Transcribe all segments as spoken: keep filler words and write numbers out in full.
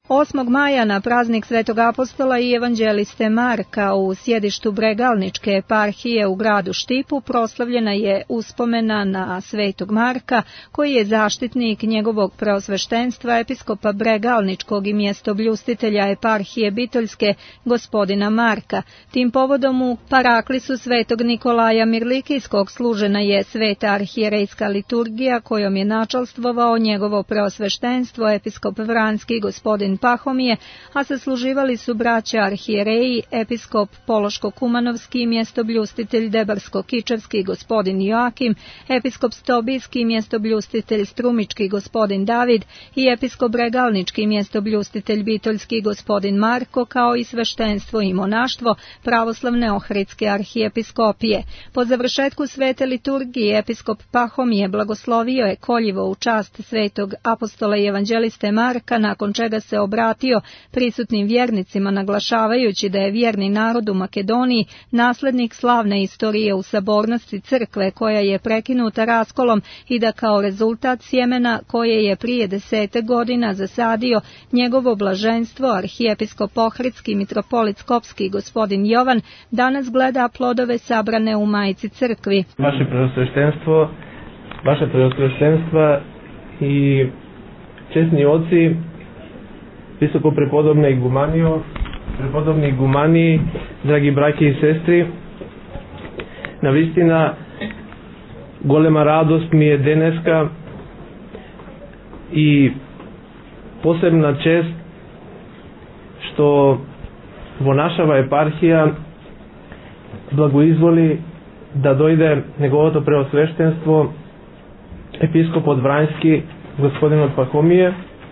osmog maja na praznik Svetog apostola i evanđeliste Marka u sjedištu Bregalničke eparhije u gradu Štipu proslavljena je uspomena na Svetog Marka, koji je zaštitnik njegovog preosveštenstva episkopa Bregalničkog i mjestobljustitelja eparhije Bitoljske, gospodina Marka. Tim povodom u paraklisu Svetog Nikolaja Mirlikijskog služena je sveta arhijerejska liturgija kojom je načalstvovao njegovo preosveštenstvo episkop Vranski gospodin Pahomije, a sasluživali su braća arhijereji, episkop Pološko-Kumanovski i mjestobljustitelj Debarsko-Kičevski gospodin Joakim, episkop Stobijski i mjestobljustitelj Strumički gospodin David i episkop Bregalnički i mjestobljustitelj Bitoljski gospodin Marko, kao i sveštenstvo i monaštvo pravoslavne Ohridske arhijepiskopije. Po završetku svete liturgije episkop Pahomije blagoslovio je koljivo u čast Svetog apostola i evanđeliste Marka, nakon čega se obratio prisutnim vjernicima naglašavajući da je vjerni narod u Makedoniji naslednik slavne istorije u sabornosti crkve koja je prekinuta raskolom i da kao rezultat sjemena koje je prije desete godina zasadio njegovo blaženstvo arhijepiskop Ohridski mitropolit Skopski gospodin Jovan danas gleda plodove sabrane u Majci crkvi. Vaše preosveštenstvo, vaše preosveštenstva i česni oci, visoko prepodobne igumanio, prepodobni igumaniji, dragi braći i sestri, navistina golema radost mi je deneska i posebna čest što vo našava eparhija blagoizvoli da dojde njegovo preosveštenstvo episkop od Vranjski gospodin od Pahomije,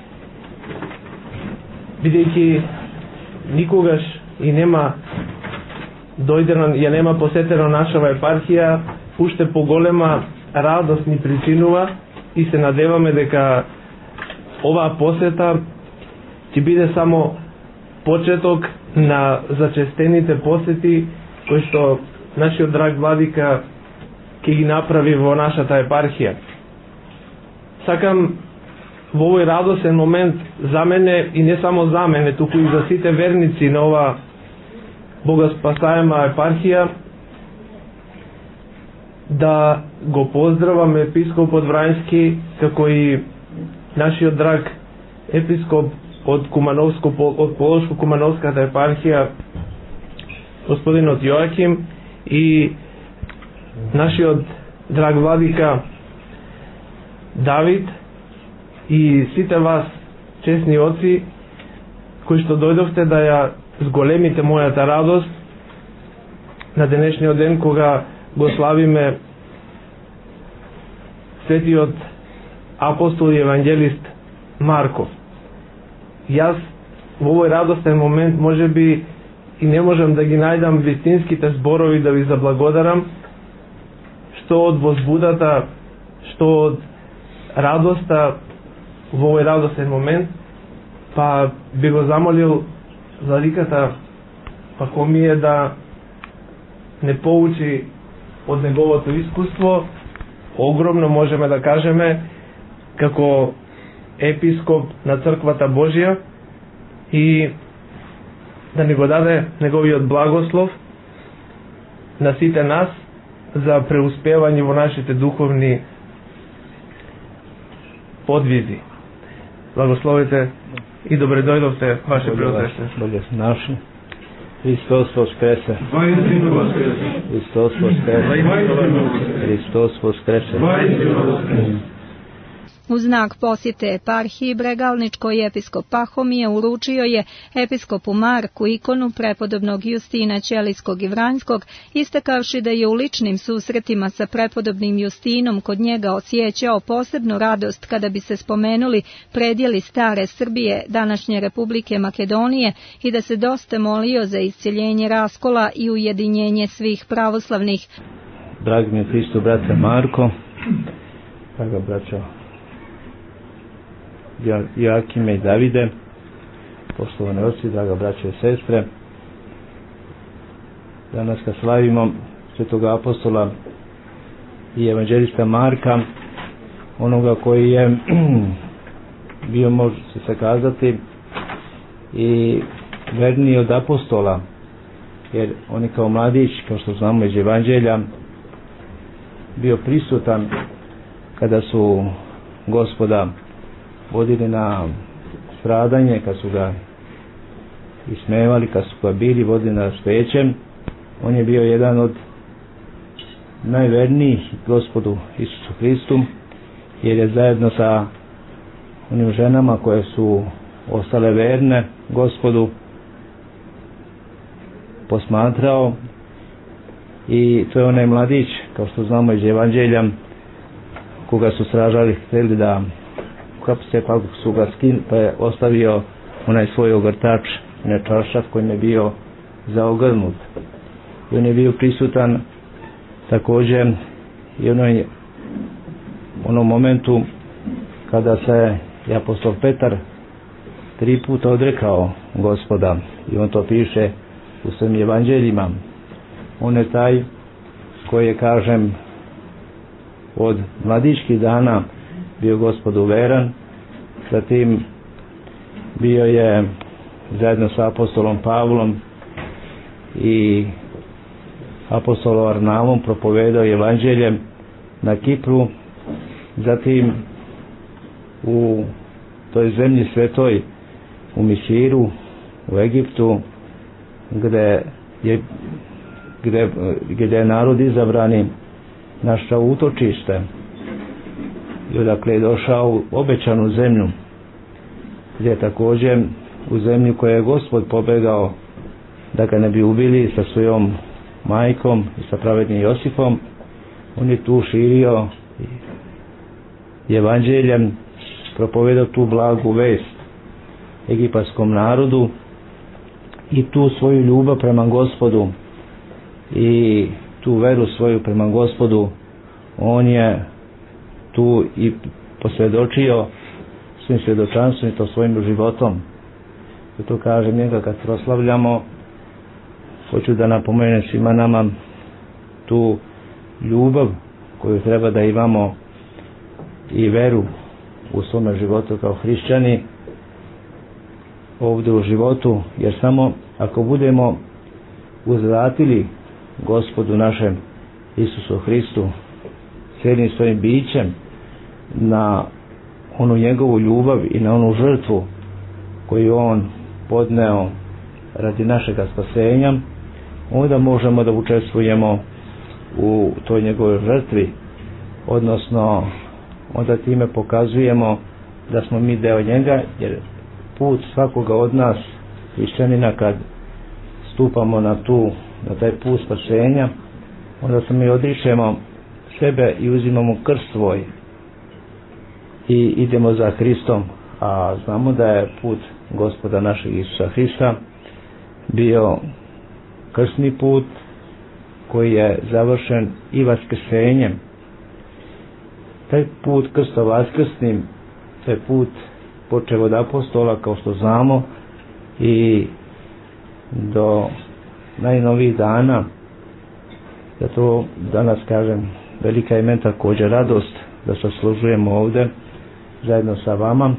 vidjeti nikogaš i nema dojdeno, je nema posjeteno našava eparhija, ušte по голема радост ни причинува и се надеваме дека оваа посета ќе биде само почеток на зачестените посети кои што нашиот драг владика ќе ги направи во нашата епархија. Сакам во овој радосен момент за мене и не само за мене, туку и за сите верници на ова богоспасаема епархија да го поздравам епископот Врањски, како и нашиот драг епископ од Кумановско, од Полошко-Кумановската епархија господинот Јоаким и нашиот драг владика Давид и сите вас честни оци кои што дојдовте да ја зголемите мојата радост на денешниот ден кога го славиме светиот апостол и евангелист Марко. Јас во овој радостен момент можеби и не можам да ги најдам вистинските зборови да ви заблагодарам, што од возбудата, што од радоста во овој радостен момент, па би го замолил владиката Пахомije да не поучи од неговото искуство, огромно можеме да кажеме, како епископ на Црквата Божја и да ни го даде неговиот благослов на сите нас за преуспевање во нашите духовни подвизи. Благословите и добре дојдовте, ваше преосвещенство. Боге наши. Христос воскресе. Воистину воскресе. Христос воскресе. Христос воскресе. U znak posjete eparhiji Bregalničkoj episkop Pahomije uručio je episkopu Marku ikonu prepodobnog Justina Ćelijskog i Vranjskog, istakavši da je u ličnim susretima sa prepodobnim Justinom kod njega osjećao posebnu radost kada bi se spomenuli predjeli stare Srbije, današnje Republike Makedonije, i da se dosta molio za isceljenje raskola i ujedinjenje svih pravoslavnih. Dragi mi Hristo, brate Marko, draga braćo Joakime i Davide, poštovane oci, draga braće i sestre, danas kad slavimo Svetog apostola i evanđelista Marka, onoga koji je bio, može se kazati, i verniji od apostola, jer on je kao mladić, kao što znamo iz Evanđelja, bio prisutan kada su Gospoda vodili na stradanje, kad su ga ismevali, kad su ga bili vodili na svećem. On je bio jedan od najvernijih Gospodu Isusu Hristu, jer je zajedno sa onim ženama koje su ostale verne Gospodu posmatrao, i to je onaj mladić, kao što znamo iz Evanđelja, koga su stražari htjeli da uhapse, pa su ga skin, pa je ostavio onaj svoj ogrtač, onaj čaršaf kojim je bio zaogrnut. I on je bio prisutan također i onoj, onom momentu kada se i apostol Petar tri puta odrekao Gospoda, i on to piše u svojim evanđeljima. On je taj koji je, kažem, od mladićkih dana bio Gospodu veran, zatim bio je zajedno sa apostolom Pavlom i apostolom Arnavom propovedao evanđelje na Kipru, zatim u toj zemlji svetoj, u Misiru, u Egiptu, gdje je, gdje, gdje je narod izabrani našao utočište, i odakle je došao u obećanu zemlju, gdje je također u zemlju koju je Gospod pobegao da ga ne bi ubili sa svojom majkom i sa pravednim Josifom. On je tu širio evanđeljem, propovedao tu blagu vest egipatskom narodu i tu svoju ljubav prema Gospodu i tu veru svoju prema Gospodu on je tu i posvjedočio svim svjedočanstvom i to svojim životom. I to kažem, njega kad proslavljamo, hoću da napomenem svima nama tu ljubav koju treba da imamo i veru u svome životu kao hrišćani ovdje u životu, jer samo ako budemo uzvratili Gospodu našem Isusu Hristu cijelim svojim bićem na onu njegovu ljubav i na onu žrtvu koju on podneo radi našega spasenja, onda možemo da učestvujemo u toj njegovoj žrtvi, odnosno onda time pokazujemo da smo mi deo njega, jer put svakoga od nas hrišćanina kad stupamo na tu na taj put spasenja, onda se mi odričemo sebe i uzimamo krst svoj i idemo za Hristom, a znamo da je put Gospoda našeg Isusa Hrista bio krstni put koji je završen i vaskrsenjem. Taj put krsto vaskrsnim, taj put počeo od apostola, kao što znamo, i do najnovijih dana. Zato danas kažem, velika je meni također radost da se služujemo ovdje zajedno sa vama,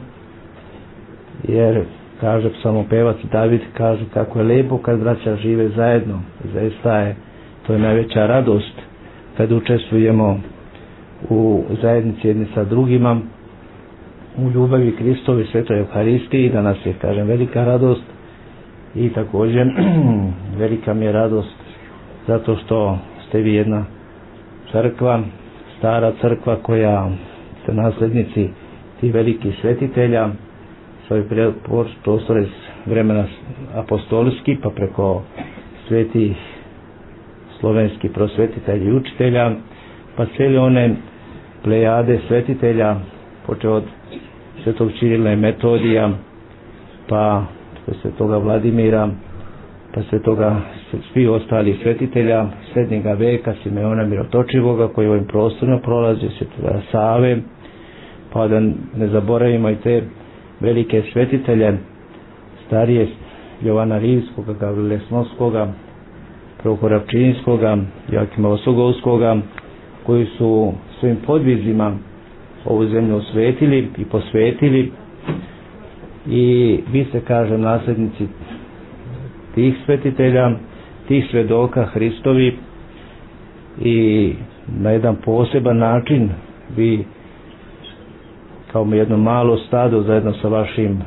jer kaže psalmopevac David, kaže kako je lijepo kad braća žive zajedno. Zaista je to je najveća radost kad učestvujemo u zajednici jedni sa drugima u ljubavi Kristovi svetoj Euharistiji. Danas je, kažem, velika radost i također velika mi je radost zato što ste vi jedna crkva, stara crkva koja ste nasljednici tih velikih svetitelja, svoj prostor iz vremena apostolski pa preko svetih slovenskih prosvetitelja i učitelja, pa cijele one plejade svetitelja, počeo od svetog Čirila i Metodija, pa svetoga Vladimira, pa svetoga svi ostali svetitelja srednjega veka, Simeona Mirotočivoga koji ovim prostorima prolazi, svetoga Save, pa da ne zaboravimo i te velike svetitelje starije Jovana Rimskoga, Gavrile Smoskoga, Prohora Pčinskoga, Joakima Osogovskoga, koji su svojim podvizima ovu zemlju osvetili i posvetili i vi ste, kažem, nasljednici tih svetitelja, tih svedoka Hristovi, i na jedan poseban način vi kao jedno malo stado zajedno sa vašim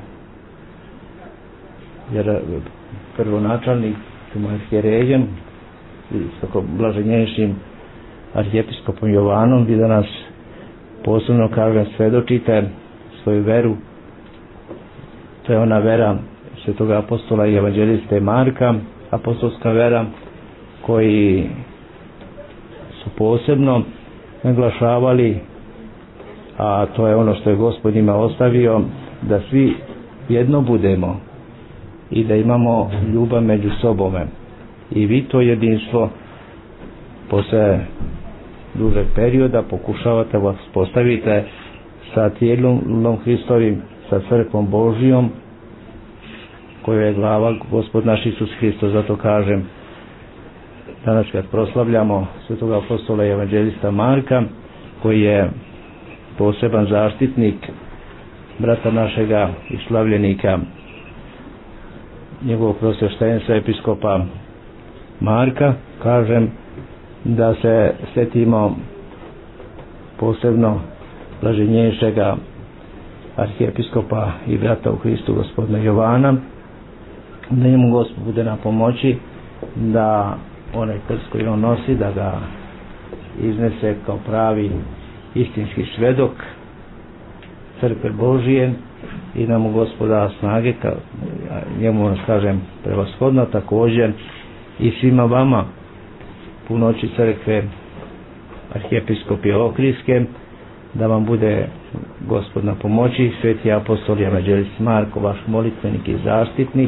jer prvonačelnikom arhijerejem i tako blaženjeničnim arhijepiskopom Jovanom, vi danas posebno, kažem, svedočite svoju veru. To je ona vera svetog apostola i evanđeliste Marka, apostolska vera, koji su posebno naglašavali, a to je ono što je Gospod njima ostavio, da svi jedno budemo i da imamo ljubav među sobome. I vi to jedinstvo posle dužeg perioda pokušavate vas postavite sa tijelom Hristovim, sa crkvom Božijom, koju je glava Gospod naš Isus Hristos. Zato kažem, danas kad proslavljamo svetog apostola i evanđelista Marka, koji je poseban zaštitnik brata našega i slavljenika, njegovog prosveštenstva episkopa Marka, kažem da se sjetimo posebno blaženješega arhijepiskopa i brata u Hristu gospodina Jovana, da njemu Gospod bude na pomoći da onaj krst koji on nosi, da ga iznese kao pravi istinski svedok crkve Božije, i da mu Gospoda snage, kao njemu ono kažem prevashodno, također i svima vama punoći crkve arhijepiskopi Ohridske, da vam bude Gospod na pomoći, sveti apostol i evanđelist Marko, vaš molitvenik i zaštitnik,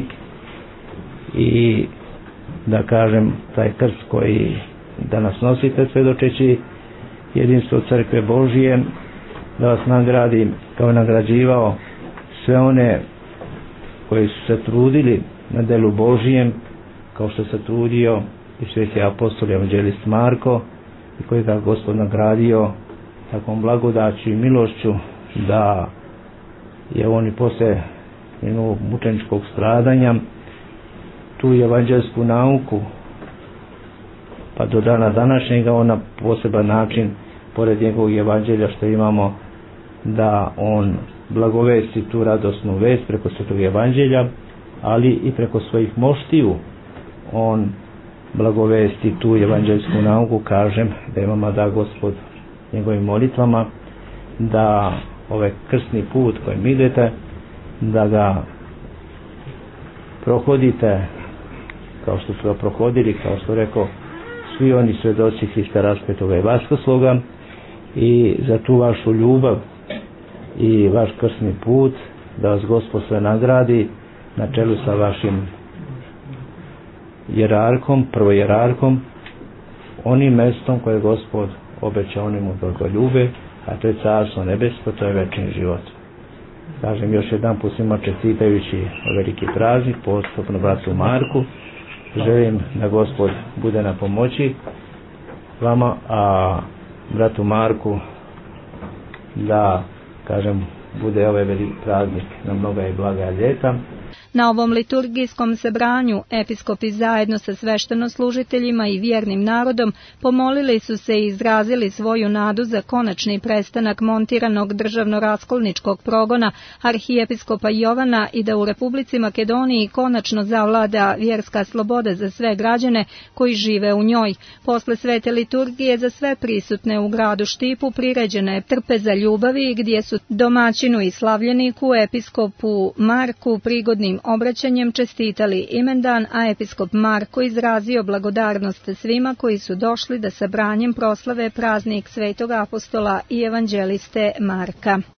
i da kažem taj krst koji danas nosite svjedočeći jedinstvo crkve Božije, da vas nagradi kao nagrađivao sve one koji su se trudili na delu Božijem, kao što se trudio i sveti apostol i evanđelist Marko, i koji ga Gospod nagradio takvom blagodaću i milošću da je on i posle njegovog mučeničkog stradanja tu evanđelsku nauku pa do dana današnjega on na poseban način, pored njegovog evanđelja što imamo, da on blagovesti tu radosnu vest preko svetog evanđelja, ali i preko svojih moštiju on blagovesti tu evanđelsku nauku. Kažem da imamo da Gospod njegovim molitvama da ovaj krstni put kojim idete, da ga prohodite kao što su ga prohodili, kao što rekao, svi oni svedoci Hrista raspetoga i vaskrsloga, i za tu vašu ljubav i vaš krstni put da vas Gospod sve nagradi na čelu sa vašim jerarkom, prvojerarkom, onim mestom koje Gospod obeća onima koji ga ljube, a to je carstvo nebesko, to je večni život. Kažem još jedan put svima čestitajući veliki praznik, posebno bratu Marku, želim da Gospod bude na pomoći vama, a bratu Marku da, kažem, bude ovaj veliki praznik na mnoga i blaga ljeta. Na ovom liturgijskom sabranju episkopi zajedno sa sveštenoslужiteljima i vjernim narodom pomolili su se i izrazili svoju nadu za konačni prestanak montiranog državno-raskolničkog progona arhijepiskopa Jovana i da u Republici Makedoniji konačno zavlada vjerska sloboda za sve građane koji žive u njoj. Posle svete liturgije za sve prisutne u gradu Štipu priređena je trpeza ljubavi gdje su domaćinu i slavljeniku episkopu Marku prigodnim obraćanjem čestitali imendan, a episkop Marko izrazio blagodarnost svima koji su došli da sabranjem proslave praznik svetog apostola i evanđeliste Marka.